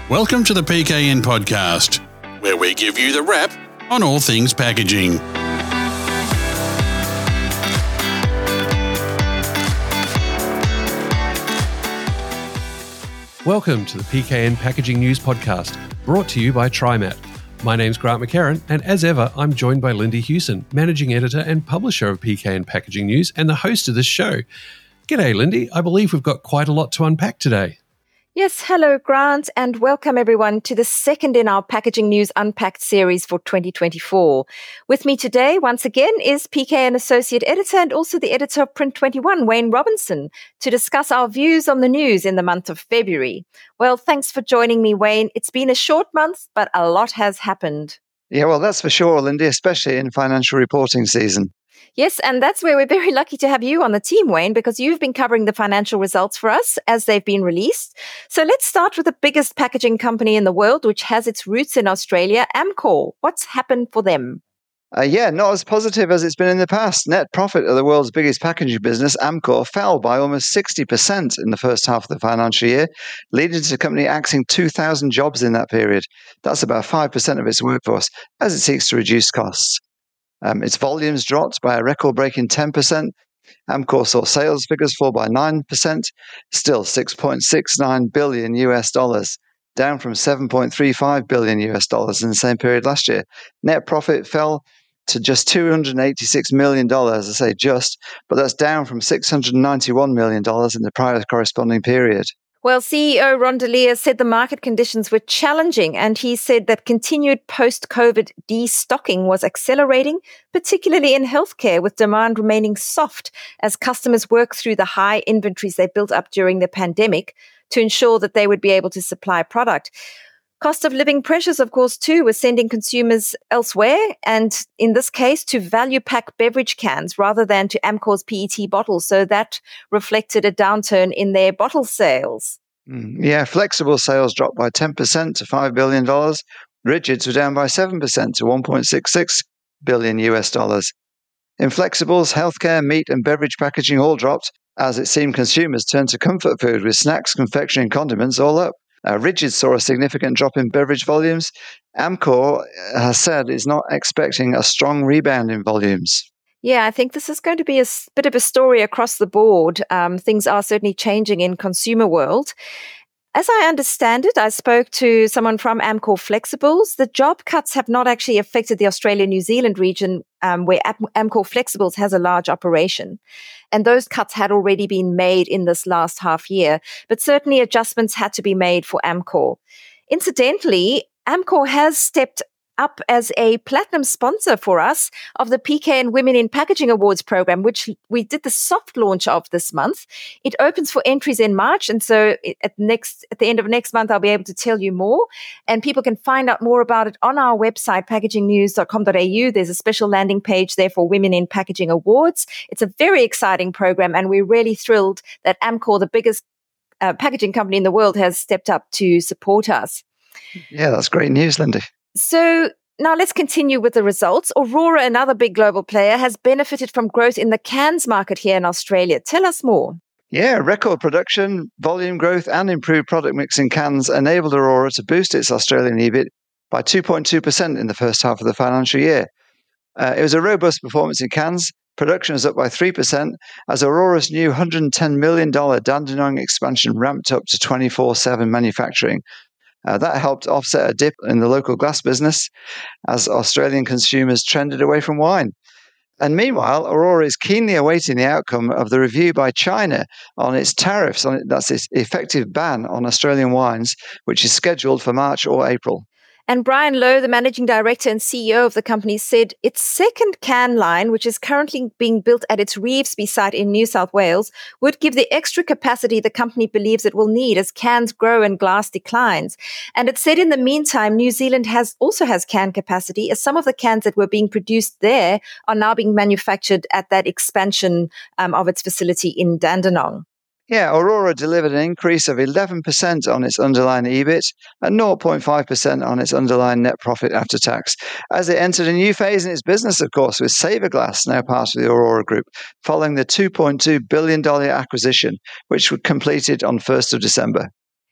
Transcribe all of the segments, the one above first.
Welcome to the PKN Podcast, where we give you the wrap on all things packaging. Welcome to the PKN Packaging News Podcast, brought to you by TriMat. My name's Grant McCarran, and as ever, I'm joined by Lindy Hewson, Managing Editor and Publisher of PKN Packaging News and the host of this show. G'day, Lindy. I believe we've got quite a lot to unpack today. Yes, hello, Grant, and welcome everyone to the second in our Packaging News Unpacked series for 2024. With me today, once again, is PKN Associate Editor and also the editor of Print 21, Wayne Robinson, to discuss our views on the news in the month of February. Well, thanks for joining me, Wayne. It's been a short month, but a lot has happened. Yeah, well, that's for sure, Lindy, especially in financial reporting season. Yes, and that's where we're very lucky to have you on the team, Wayne, because you've been covering the financial results for us as they've been released. So let's start with the biggest packaging company in the world, which has its roots in Australia, Amcor. What's happened for them? Not as positive as it's been in the past. Net profit of the world's biggest packaging business, Amcor, fell by almost 60% in the first half of the financial year, leading to the company axing 2,000 jobs in that period. That's about 5% of its workforce, as it seeks to reduce costs. Its volumes dropped by a record-breaking 10%. Amcor saw sales figures fall by 9%, still $6.69 billion US dollars, down from $7.35 billion US dollars in the same period last year. Net profit fell to just $286 million, I say just, but that's down from $691 million in the prior corresponding period. Well, CEO Ron Delia said the market conditions were challenging, and he said that continued post-COVID destocking was accelerating, particularly in healthcare, with demand remaining soft as customers work through the high inventories they built up during the pandemic to ensure that they would be able to supply product. Cost of living pressures, of course, too, were sending consumers elsewhere, and in this case, to value pack beverage cans rather than to Amcor's PET bottles. So that reflected a downturn in their bottle sales. Yeah, flexible sales dropped by 10% to $5 billion. Rigids were down by 7% to $1.66 billion US dollars. In flexibles, healthcare, meat and beverage packaging all dropped, as it seemed consumers turned to comfort food with snacks, confectionery and condiments all up. Rigids saw a significant drop in beverage volumes. Amcor has said it's not expecting a strong rebound in volumes. Yeah, I think this is going to be a bit of a story across the board. Things are certainly changing in consumer world. As I understand it, I spoke to someone from Amcor Flexibles. The job cuts have not actually affected the Australia-New Zealand region where Amcor Flexibles has a large operation. And those cuts had already been made in this last half year, but certainly adjustments had to be made for Amcor. Incidentally, Amcor has stepped up as a platinum sponsor for us of the PKN Women in Packaging Awards program, which we did the soft launch of this month. It opens for entries in March, and so at the end of next month, I'll be able to tell you more. And people can find out more about it on our website, packagingnews.com.au. There's a special landing page there for Women in Packaging Awards. It's a very exciting program, and we're really thrilled that Amcor, the biggest packaging company in the world, has stepped up to support us. Yeah, that's great news, Lindy. So now let's continue with the results. Aurora, another big global player, has benefited from growth in the cans market here in Australia. Tell us more. Yeah, record production, volume growth and improved product mix in cans enabled Aurora to boost its Australian EBIT by 2.2% in the first half of the financial year. It was a robust performance in cans. Production was up by 3% as Aurora's new $110 million Dandenong expansion ramped up to 24/7 manufacturing. That helped offset a dip in the local glass business as Australian consumers trended away from wine. And meanwhile, Aurora is keenly awaiting the outcome of the review by China on its tariffs, that's its effective ban on Australian wines, which is scheduled for March or April. And Brian Lowe, the managing director and CEO of the company, said its second can line, which is currently being built at its Revesby site in New South Wales, would give the extra capacity the company believes it will need as cans grow and glass declines. And it said in the meantime, New Zealand also has can capacity, as some of the cans that were being produced there are now being manufactured at that expansion of its facility in Dandenong. Yeah, Aurora delivered an increase of 11% on its underlying EBIT and 0.5% on its underlying net profit after tax, as it entered a new phase in its business, of course, with Saverglass now part of the Aurora Group, following the $2.2 billion acquisition, which was completed on 1st of December.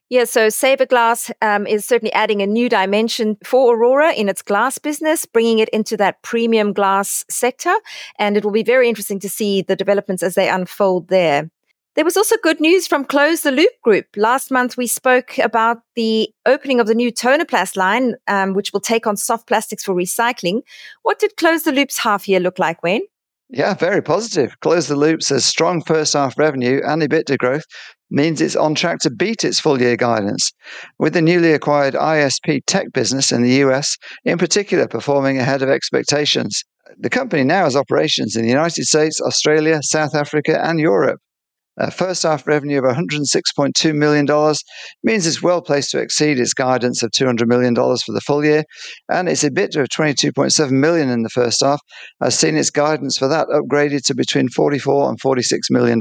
Yeah, so Saverglass is certainly adding a new dimension for Aurora in its glass business, bringing it into that premium glass sector. And it will be very interesting to see the developments as they unfold there. There was also good news from Close the Loop Group. Last month, we spoke about the opening of the new Tonerplast line, which will take on soft plastics for recycling. What did Close the Loop's half year look like, Wayne? Yeah, very positive. Close the Loop says strong first half revenue and EBITDA growth means it's on track to beat its full year guidance, with the newly acquired ISP tech business in the US, in particular, performing ahead of expectations. The company now has operations in the United States, Australia, South Africa, and Europe. First half revenue of $106.2 million means it's well placed to exceed its guidance of $200 million for the full year, and its EBITDA of $22.7 million in the first half has seen its guidance for that upgraded to between $44 and $46 million.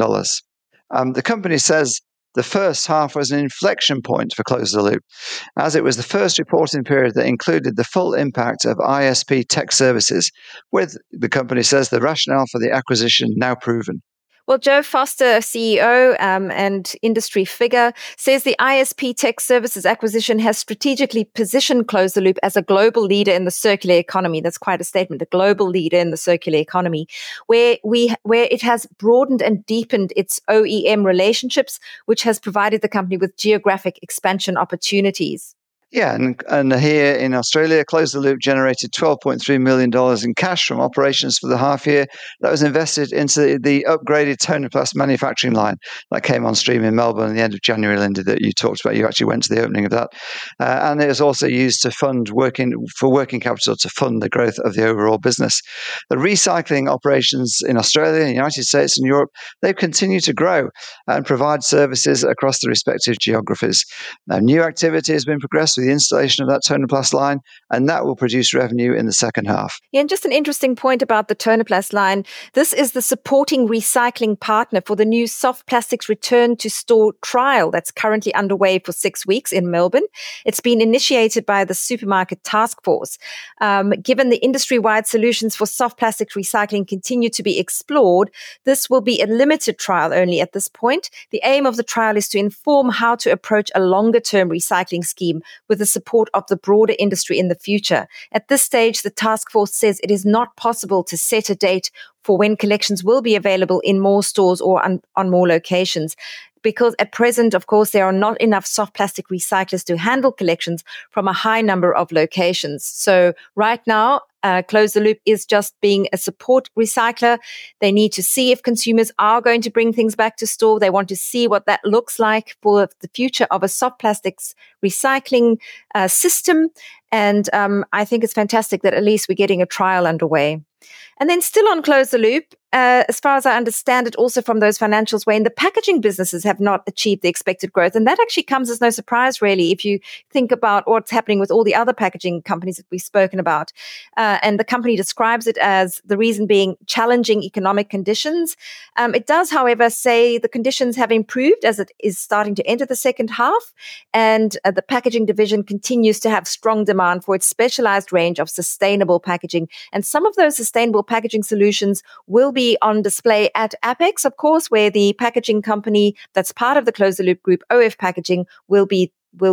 The company says the first half was an inflection point for Close the Loop, as it was the first reporting period that included the full impact of ISP Tech Services, with, the company says, the rationale for the acquisition now proven. Well, Joe Foster, CEO and industry figure, says the ISP Tech Services acquisition has strategically positioned Close the Loop as a global leader in the circular economy. That's quite a statement, a global leader in the circular economy, where it has broadened and deepened its OEM relationships, which has provided the company with geographic expansion opportunities. Yeah, and here in Australia, Close the Loop generated $12.3 million in cash from operations for the half year that was invested into the upgraded Tonerplast manufacturing line that came on stream in Melbourne at the end of January, Linda, that you talked about. You actually went to the opening of that. And it was also used to fund working capital to fund the growth of the overall business. The recycling operations in Australia, United States, and Europe, they've continued to grow and provide services across the respective geographies. Now, new activity has been progressed with the installation of that Tonerplast line, and that will produce revenue in the second half. Yeah, and just an interesting point about the Tonerplast line. This is the supporting recycling partner for the new soft plastics return to store trial that's currently underway for 6 weeks in Melbourne. It's been initiated by the Supermarket Task Force. Given the industry-wide solutions for soft plastics recycling continue to be explored, this will be a limited trial only at this point. The aim of the trial is to inform how to approach a longer-term recycling scheme with the support of the broader industry in the future. At this stage, the task force says it is not possible to set a date for when collections will be available in more stores or on more locations, because at present, of course, there are not enough soft plastic recyclers to handle collections from a high number of locations. So right now, Close the Loop is just being a support recycler. They need to see if consumers are going to bring things back to store. They want to see what that looks like for the future of a soft plastics recycling system. And I think it's fantastic that at least we're getting a trial underway. And then still on Close the Loop, as far as I understand it, also from those financials, Wayne, the packaging businesses have not achieved the expected growth. And that actually comes as no surprise, really, if you think about what's happening with all the other packaging companies that we've spoken about. And the company describes it as the reason being challenging economic conditions. It does, however, say the conditions have improved as it is starting to enter the second half. And the packaging division continues to have strong demand for its specialized range of sustainable packaging. And some of those sustainable packaging solutions will be on display at Apex, of course, where the packaging company that's part of the Close the Loop group, OF Packaging, will be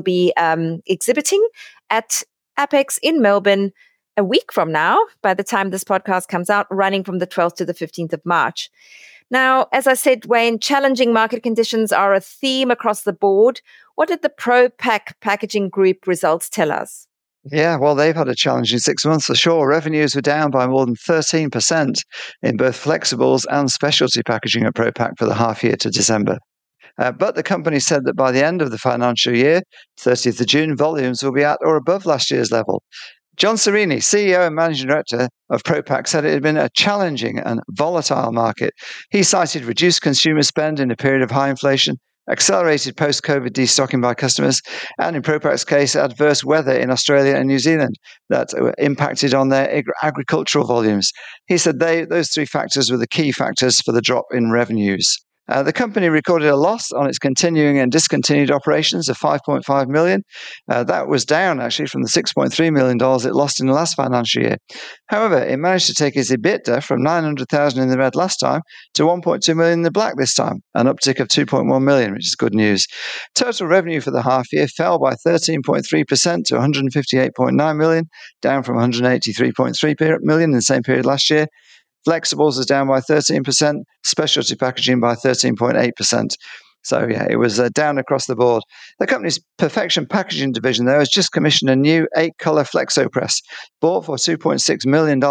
exhibiting at Apex in Melbourne a week from now, by the time this podcast comes out, running from the 12th to the 15th of March. Now, as I said, Wayne, challenging market conditions are a theme across the board. What did the Pro-Pack packaging group results tell us? Yeah, well, they've had a challenging 6 months for sure. Revenues were down by more than 13% in both flexibles and specialty packaging at Pro-Pack for the half year to December. But the company said that by the end of the financial year, 30th of June, volumes will be at or above last year's level. John Serini, CEO and Managing Director of Pro-Pack, said it had been a challenging and volatile market. He cited reduced consumer spend in a period of high inflation, accelerated post-COVID destocking by customers, and in Pro-Pack's case, adverse weather in Australia and New Zealand that impacted on their agricultural volumes. He said those three factors were the key factors for the drop in revenues. The company recorded a loss on its continuing and discontinued operations of $5.5 million. That was down, actually, from the $6.3 million it lost in the last financial year. However, it managed to take its EBITDA from $900,000 in the red last time to $1.2 million in the black this time, an uptick of $2.1 million, which is good news. Total revenue for the half year fell by 13.3% to $158.9 million, down from $183.3 million in the same period last year. Flexibles is down by 13%, specialty packaging by 13.8%. So, yeah, it was down across the board. The company's Perfection Packaging division, though, has just commissioned a new 8-color Flexo press, bought for $2.6 million,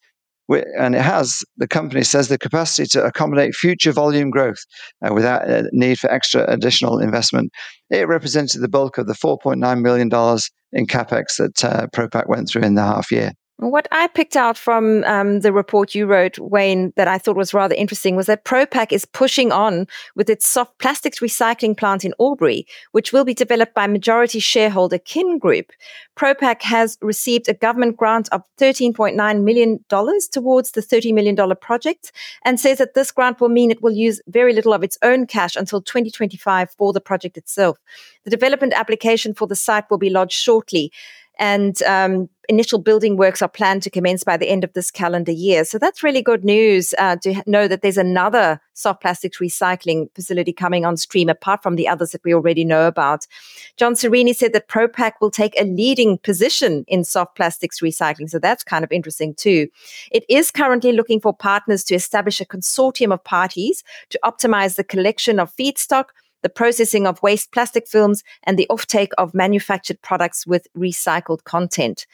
and it has, the company says, the capacity to accommodate future volume growth without a need for extra additional investment. It represented the bulk of the $4.9 million in capex that Propak went through in the half year. What I picked out from the report you wrote, Wayne, that I thought was rather interesting was that Propak is pushing on with its soft plastics recycling plant in Albury, which will be developed by majority shareholder Kin Group. Propak has received a government grant of $13.9 million towards the $30 million project and says that this grant will mean it will use very little of its own cash until 2025 for the project itself. The development application for the site will be lodged shortly, and initial building works are planned to commence by the end of this calendar year. So that's really good news to know that there's another soft plastics recycling facility coming on stream, apart from the others that we already know about. John Sereni said that Propak will take a leading position in soft plastics recycling. So that's kind of interesting too. It is currently looking for partners to establish a consortium of parties to optimize the collection of feedstock, the processing of waste plastic films, and the offtake of manufactured products with recycled content.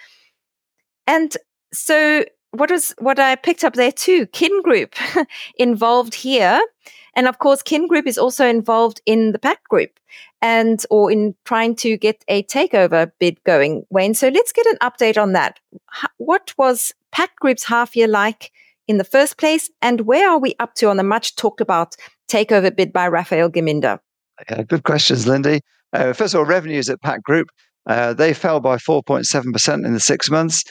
And so what I picked up there too, Kin Group involved here. And of course, Kin Group is also involved in the Pact Group or in trying to get a takeover bid going, Wayne. So let's get an update on that. What was Pact Group's half year like in the first place? And where are we up to on the much talked about takeover bid by Raphael Geminder? Yeah, good questions, Lindy. First of all, revenues at Pact Group, they fell by 4.7% in the 6 months.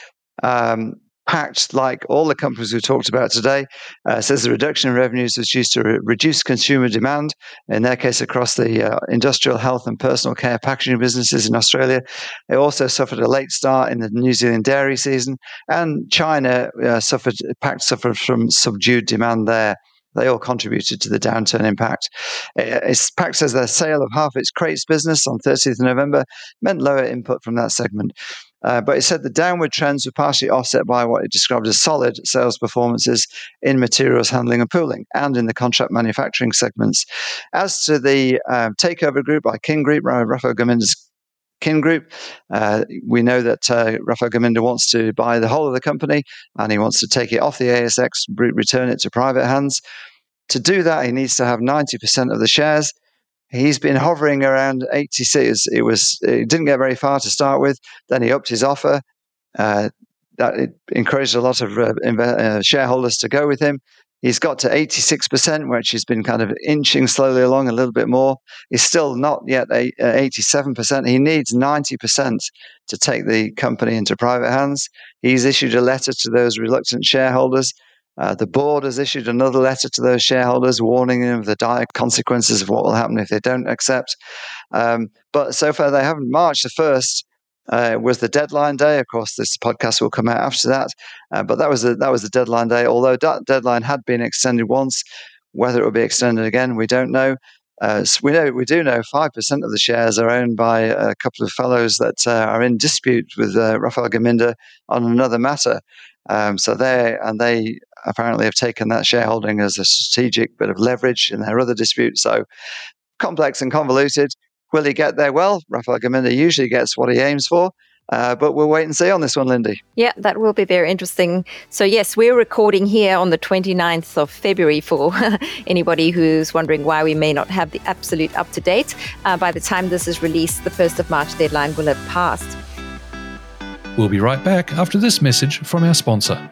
Pact, like all the companies we talked about today, says the reduction in revenues was due to reduced consumer demand, in their case across the industrial, health and personal care packaging businesses in Australia. It also suffered a late start in the New Zealand dairy season, and China Pact suffered from subdued demand there. They all contributed to the downturn impact. Pact says their sale of half its crates business on 30th of November meant lower input from that segment. But it said the downward trends were partially offset by what it described as solid sales performances in materials handling and pooling and in the contract manufacturing segments. As to the takeover group by Kin Group, Raphael Geminder's Kin Group, we know that Raphael Geminder wants to buy the whole of the company and he wants to take it off the ASX, return it to private hands. To do that, he needs to have 90% of the shares. He's been hovering around 86. It didn't get very far to start with. Then he upped his offer. That it encouraged a lot of shareholders to go with him. He's got to 86%, which he's been kind of inching slowly along a little bit more. He's still not yet 87%. He needs 90% to take the company into private hands. He's issued a letter to those reluctant shareholders. The board has issued another letter to those shareholders warning them of the dire consequences of what will happen if they don't accept. But so far they haven't. March the 1st was the deadline day. Of course, this podcast will come out after that. But that was the deadline day. Although that deadline had been extended once, whether it will be extended again, we don't know. We do know 5% of the shares are owned by a couple of fellows that are in dispute with Raphael Geminder on another matter. So they apparently have taken that shareholding as a strategic bit of leverage in their other dispute. So complex and convoluted. Will he get there? Well, Raphael Geminder usually gets what he aims for. But we'll wait and see on this one, Lindy. Yeah, that will be very interesting. So yes, we're recording here on the 29th of February for anybody who's wondering why we may not have the absolute up-to-date. By the time this is released, the 1st of March deadline will have passed. We'll be right back after this message from our sponsor.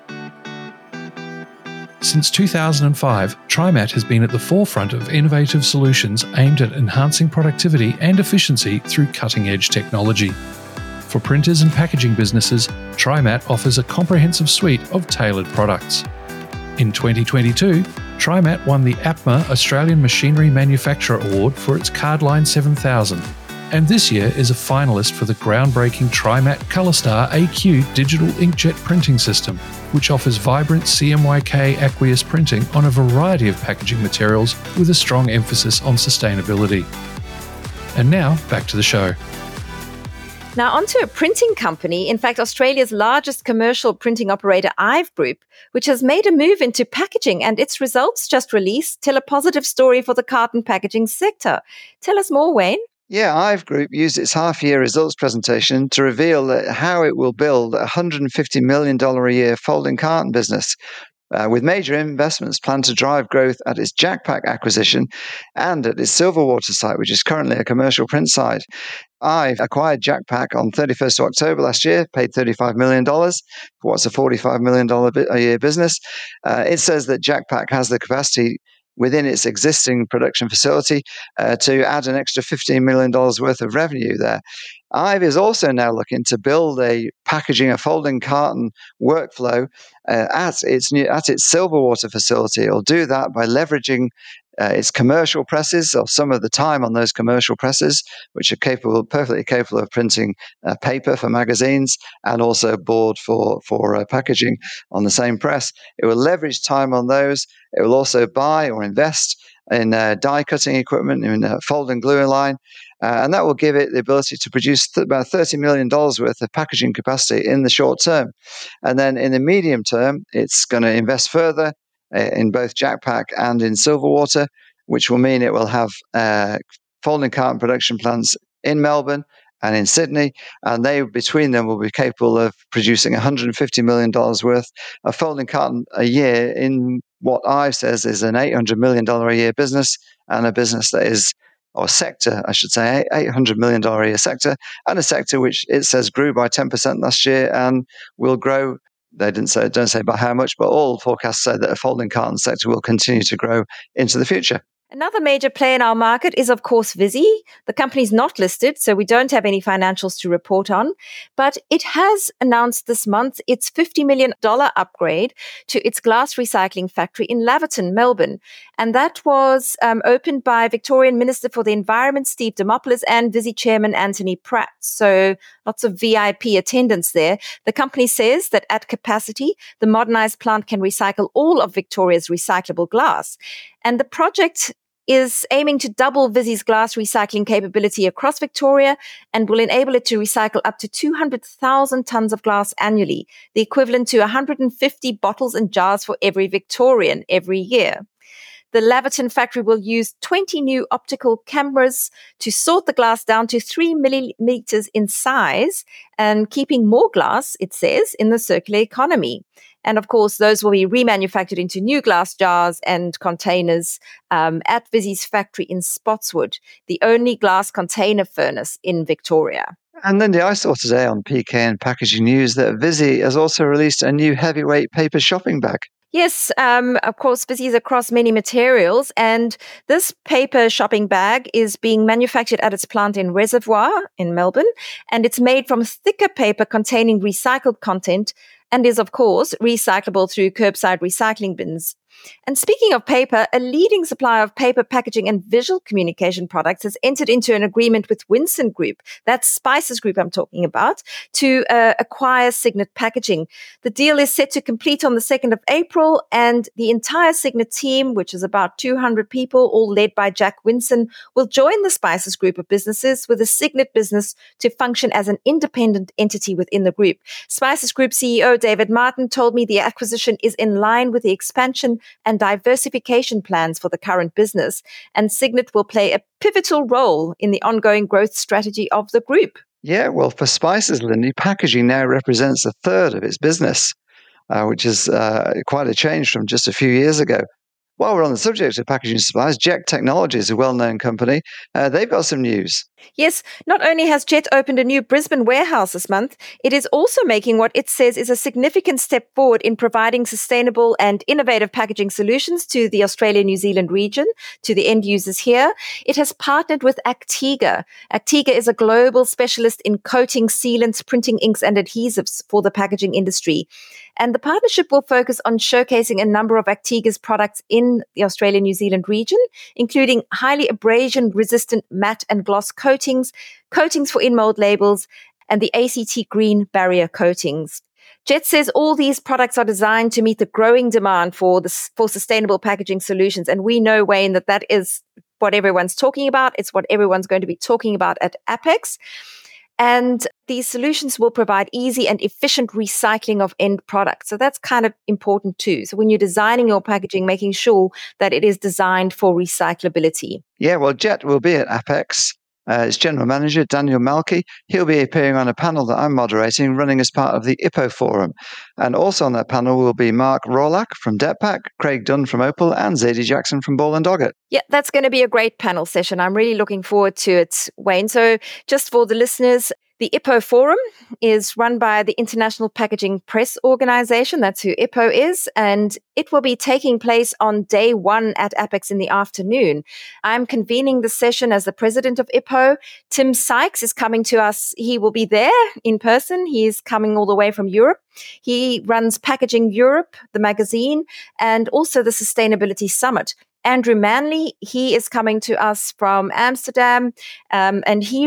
Since 2005, TriMat has been at the forefront of innovative solutions aimed at enhancing productivity and efficiency through cutting-edge technology. For printers and packaging businesses, TriMat offers a comprehensive suite of tailored products. In 2022, TriMat won the APMA Australian Machinery Manufacturer Award for its Cardline 7000, and this year is a finalist for the groundbreaking TriMat ColorStar AQ digital inkjet printing system, which offers vibrant CMYK aqueous printing on a variety of packaging materials with a strong emphasis on sustainability. And now, back to the show. Now, onto a printing company, in fact, Australia's largest commercial printing operator, IVE Group, which has made a move into packaging, and its results just released tell a positive story for the carton packaging sector. Tell us more, Wayne. Yeah, IVE Group used its half-year results presentation to reveal how it will build a $150 million a year folding carton business, with major investments planned to drive growth at its JakPak acquisition and at its Silverwater site, which is currently a commercial print site. IVE acquired JakPak on 31st of October last year, paid $35 million for what's a $45 million a year business. It says that JakPak has the capacity within its existing production facility to add an extra $15 million worth of revenue there. IVE is also now looking to build a folding carton workflow at its Silverwater facility. It'll do that by leveraging its commercial presses, or some of the time on those commercial presses, which are perfectly capable of printing paper for magazines and also board for packaging on the same press. It will leverage time on those. It will also buy or invest in die cutting equipment, in a folding gluing line, and that will give it the ability to produce about $30 million worth of packaging capacity in the short term. And then in the medium term, it's going to invest further in both JakPak and in Silverwater, which will mean it will have folding carton production plants in Melbourne and in Sydney, and they, between them, will be capable of producing $150 million worth of folding carton a year in what IVE says is an $800 million a year business, and a business that is, or sector, I should say, $800 million a year sector, and a sector which it says grew by 10% last year and will grow. They don't say by how much, but all forecasts say that a folding carton sector will continue to grow into the future. Another major player in our market is, of course, Visy. The company's not listed, so we don't have any financials to report on, but it has announced this month its $50 million upgrade to its glass recycling factory in Laverton, Melbourne. And that was opened by Victorian Minister for the Environment, Steve Dimopoulos, and Visy Chairman Anthony Pratt. So lots of VIP attendance there. The company says that at capacity, the modernized plant can recycle all of Victoria's recyclable glass. And the project is aiming to double Visy's glass recycling capability across Victoria and will enable it to recycle up to 200,000 tonnes of glass annually, the equivalent to 150 bottles and jars for every Victorian every year. The Laverton factory will use 20 new optical cameras to sort the glass down to 3 millimeters in size and keeping more glass, it says, in the circular economy. And of course, those will be remanufactured into new glass jars and containers at Visy's factory in Spotswood, the only glass container furnace in Victoria. And Lindy, I saw today on PK and Packaging News that Visy has also released a new heavyweight paper shopping bag. Yes, of course, Visy is across many materials, and this paper shopping bag is being manufactured at its plant in Reservoir in Melbourne, and it's made from thicker paper containing recycled content and is, of course, recyclable through curbside recycling bins. And speaking of paper, a leading supplier of paper packaging and visual communication products has entered into an agreement with Winson Group, that's Spices Group I'm talking about, to acquire Signet Packaging. The deal is set to complete on the 2nd of April, and the entire Signet team, which is about 200 people, all led by Jack Winson, will join the Spices Group of businesses, with the Signet business to function as an independent entity within the group. Spices Group CEO David Martin told me the acquisition is in line with the expansion and diversification plans for the current business, and Signet will play a pivotal role in the ongoing growth strategy of the group. Yeah, well, for Spices, Lindy, packaging now represents a third of its business, which is quite a change from just a few years ago. While we're on the subject of packaging suppliers, Jet Technologies, a well-known company, they've got some news. Yes, not only has Jet opened a new Brisbane warehouse this month, it is also making what it says is a significant step forward in providing sustainable and innovative packaging solutions to the Australia-New Zealand region, to the end users here. It has partnered with Actiga. Actiga is a global specialist in coating, sealants, printing inks, and adhesives for the packaging industry. And the partnership will focus on showcasing a number of Actiga's products in the Australia-New Zealand region, including highly abrasion-resistant matte and gloss coatings, coatings for in-mold labels, and the ACT green barrier coatings. Jet says all these products are designed to meet the growing demand for sustainable packaging solutions. And we know, Wayne, that is what everyone's talking about. It's what everyone's going to be talking about at Apex. And these solutions will provide easy and efficient recycling of end products. So that's kind of important too. So when you're designing your packaging, making sure that it is designed for recyclability. Yeah, well, Jet will be at Apex. Its General Manager, Daniel Malky, he'll be appearing on a panel that I'm moderating, running as part of the IPPO Forum. And also on that panel will be Mark Rawlack from Detpack, Craig Dunn from Opal, and Zadie Jackson from Ball & Doggett. Yeah, that's going to be a great panel session. I'm really looking forward to it, Wayne. So just for the listeners, the IPPO Forum is run by the International Packaging Press Organization. That's who IPPO is. And it will be taking place on day one at Apex in the afternoon. I'm convening the session as the president of IPPO. Tim Sykes is coming to us. He will be there in person. He's coming all the way from Europe. He runs Packaging Europe, the magazine, and also the Sustainability Summit. Andrew Manley, he is coming to us from Amsterdam, and he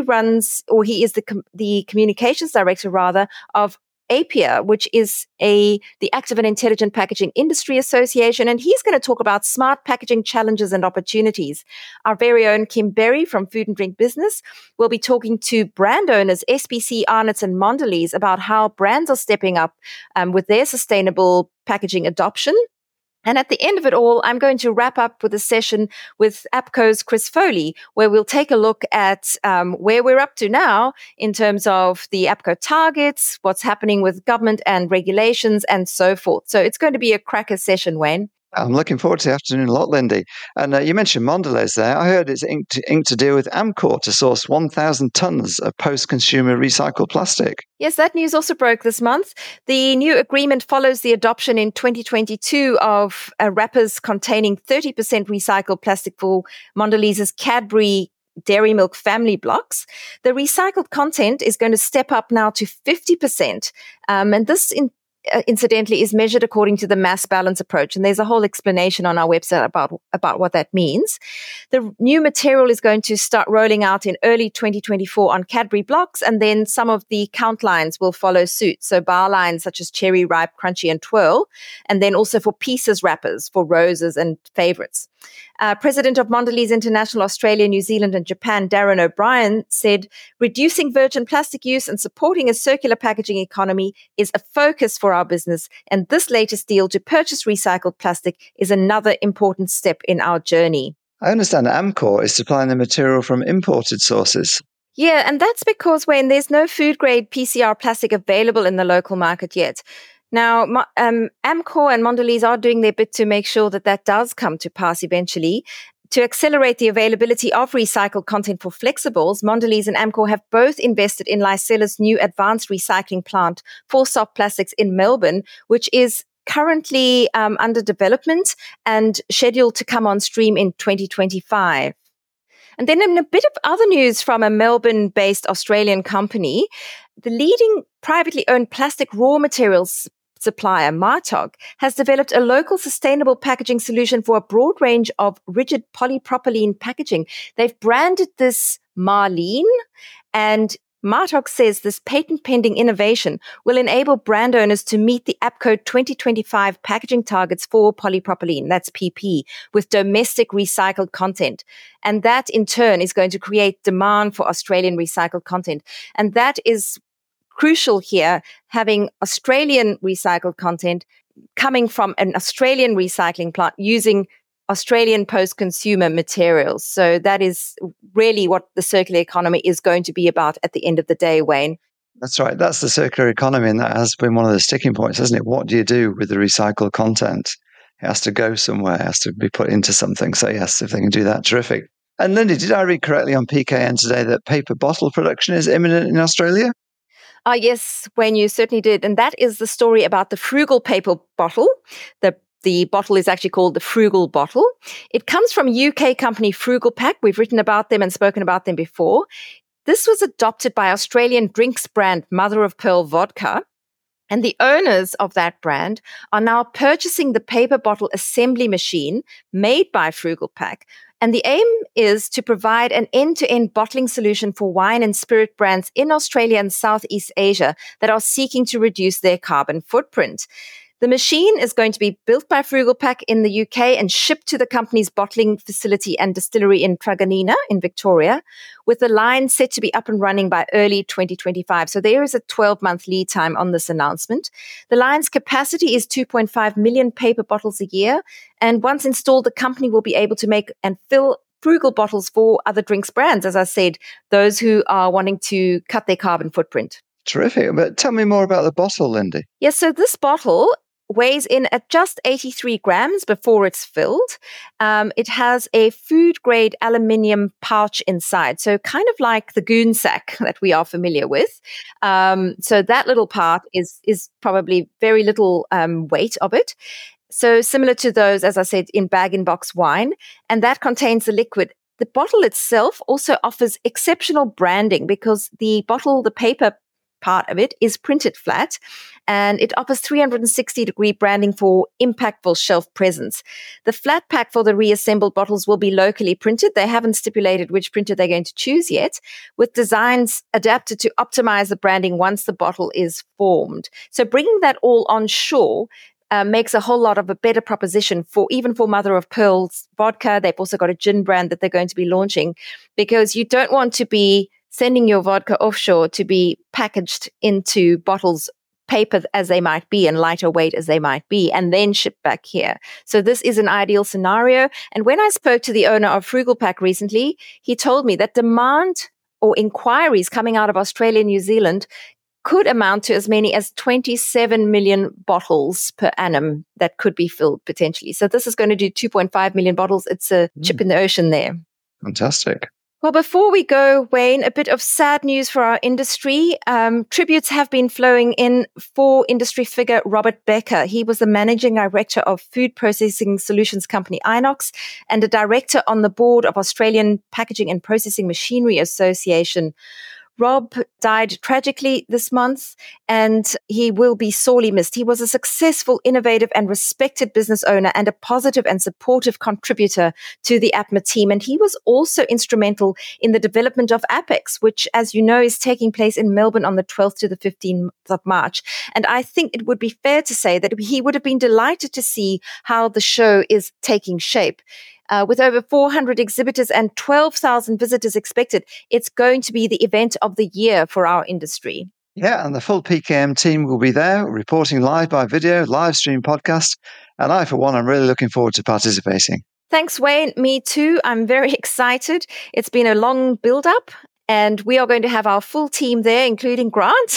is the communications director, rather, of APIA, which is the Active and Intelligent Packaging Industry Association, and he's going to talk about smart packaging challenges and opportunities. Our very own Kim Berry from Food and Drink Business will be talking to brand owners SPC, Arnott's, and Mondelez about how brands are stepping up with their sustainable packaging adoption. And at the end of it all, I'm going to wrap up with a session with APCO's Chris Foley, where we'll take a look at where we're up to now in terms of the APCO targets, what's happening with government and regulations, and so forth. So it's going to be a cracker session, Wayne. I'm looking forward to the afternoon a lot, Lindy. And you mentioned Mondelez there. I heard it's inked to deal with Amcor to source 1,000 tons of post-consumer recycled plastic. Yes, that news also broke this month. The new agreement follows the adoption in 2022 of wrappers containing 30% recycled plastic for Mondelez's Cadbury Dairy Milk family blocks. The recycled content is going to step up now to 50%. And this incidentally is measured according to the mass balance approach. And there's a whole explanation on our website about what that means. The new material is going to start rolling out in early 2024 on Cadbury blocks, and then some of the count lines will follow suit. So bar lines such as Cherry, Ripe, Crunchy, and Twirl, and then also for pieces wrappers for Roses and favorites. President of Mondelez International Australia, New Zealand, and Japan, Darren O'Brien, said, reducing virgin plastic use and supporting a circular packaging economy is a focus for our business, and this latest deal to purchase recycled plastic is another important step in our journey. I understand Amcor is supplying the material from imported sources. Yeah, and that's because when there's no food-grade PCR plastic available in the local market yet. Now, Amcor and Mondelez are doing their bit to make sure that does come to pass eventually. To accelerate the availability of recycled content for flexibles, Mondelez and Amcor have both invested in Licella's new advanced recycling plant for soft plastics in Melbourne, which is currently under development and scheduled to come on stream in 2025. And then in a bit of other news from a Melbourne-based Australian company, the leading privately owned plastic raw materials supplier, Martog, has developed a local sustainable packaging solution for a broad range of rigid polypropylene packaging. They've branded this Marlene, and Martog says this patent-pending innovation will enable brand owners to meet the APCO 2025 packaging targets for polypropylene, that's PP, with domestic recycled content. And that, in turn, is going to create demand for Australian recycled content. And that is crucial here, having Australian recycled content coming from an Australian recycling plant using Australian post-consumer materials. So that is really what the circular economy is going to be about at the end of the day, Wayne. That's right. That's the circular economy, and that has been one of the sticking points, hasn't it? What do you do with the recycled content? It has to go somewhere. It has to be put into something. So yes, if they can do that, terrific. And Lindy, did I read correctly on PKN today that paper bottle production is imminent in Australia? Yes, Wayne, you certainly did. And that is the story about the Frugal paper bottle. The bottle is actually called the Frugal bottle. It comes from UK company Frugal Pack. We've written about them and spoken about them before. This was adopted by Australian drinks brand Mother of Pearl Vodka. And the owners of that brand are now purchasing the paper bottle assembly machine made by Frugal Pack. And the aim is to provide an end-to-end bottling solution for wine and spirit brands in Australia and Southeast Asia that are seeking to reduce their carbon footprint. The machine is going to be built by Frugal Pack in the UK and shipped to the company's bottling facility and distillery in Truganina in Victoria, with the line set to be up and running by early 2025. So there is a 12-month lead time on this announcement. The line's capacity is 2.5 million paper bottles a year. And once installed, the company will be able to make and fill Frugal bottles for other drinks brands, as I said, those who are wanting to cut their carbon footprint. Terrific. But tell me more about the bottle, Lindy. Yes, so this bottle weighs in at just 83 grams before it's filled. It has a food-grade aluminium pouch inside, so kind of like the goon sack that we are familiar with. So that little part is probably very little weight of it. So similar to those, as I said, in bag-in-box wine, and that contains the liquid. The bottle itself also offers exceptional branding because the bottle, the paper part of it is printed flat, and it offers 360-degree branding for impactful shelf presence. The flat pack for the reassembled bottles will be locally printed. They haven't stipulated which printer they're going to choose yet, with designs adapted to optimize the branding once the bottle is formed. So bringing that all on shore makes a whole lot of a better proposition for Mother of Pearl's vodka. They've also got a gin brand that they're going to be launching, because you don't want to be sending your vodka offshore to be packaged into bottles, paper as they might be and lighter weight as they might be, and then shipped back here. So this is an ideal scenario. And when I spoke to the owner of Frugal Pack recently, he told me that demand or inquiries coming out of Australia and New Zealand could amount to as many as 27 million bottles per annum that could be filled potentially. So this is going to do 2.5 million bottles. It's a chip in the ocean there. Fantastic. Well, before we go, Wayne, a bit of sad news for our industry. Tributes have been flowing in for industry figure Robert Becker. He was the managing director of food processing solutions company Inox and a director on the board of Australian Packaging and Processing Machinery Association. Rob died tragically this month, and he will be sorely missed. He was a successful, innovative, and respected business owner and a positive and supportive contributor to the APMA team. And he was also instrumental in the development of Apex, which, as you know, is taking place in Melbourne on the 12th to the 15th of March. And I think it would be fair to say that he would have been delighted to see how the show is taking shape. With over 400 exhibitors and 12,000 visitors expected, it's going to be the event of the year for our industry. Yeah, and the full PKM team will be there, reporting live by video, live stream podcast. And I, for one, am really looking forward to participating. Thanks, Wayne. Me too. I'm very excited. It's been a long build-up, and we are going to have our full team there, including Grant.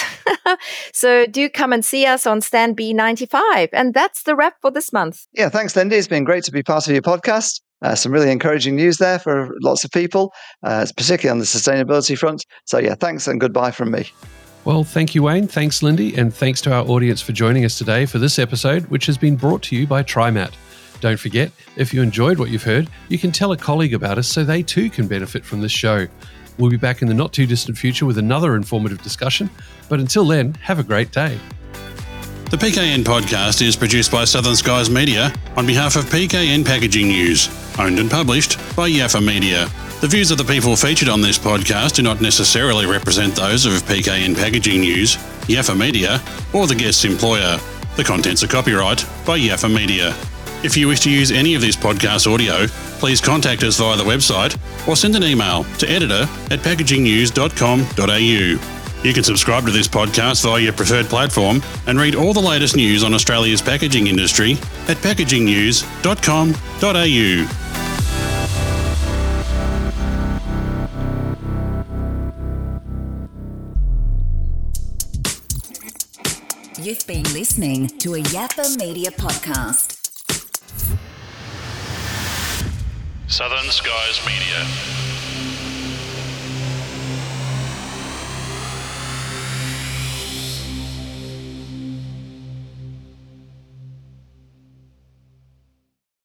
So do come and see us on Stand B95. And that's the wrap for this month. Yeah, thanks, Lindy. It's been great to be part of your podcast. Some really encouraging news there for lots of people, particularly on the sustainability front. So yeah, thanks and goodbye from me. Well, thank you, Wayne. Thanks, Lindy. And thanks to our audience for joining us today for this episode, which has been brought to you by TriMat. Don't forget, if you enjoyed what you've heard, you can tell a colleague about us so they too can benefit from this show. We'll be back in the not too distant future with another informative discussion. But until then, have a great day. The PKN podcast is produced by Southern Skies Media on behalf of PKN Packaging News, owned and published by Yaffa Media. The views of the people featured on this podcast do not necessarily represent those of PKN Packaging News, Yaffa Media, or the guest's employer. The contents are copyright by Yaffa Media. If you wish to use any of this podcast audio, please contact us via the website or send an email to editor@packagingnews.com.au. You can subscribe to this podcast via your preferred platform and read all the latest news on Australia's packaging industry at packagingnews.com.au. You've been listening to a Yaffa Media podcast. Southern Skies Media.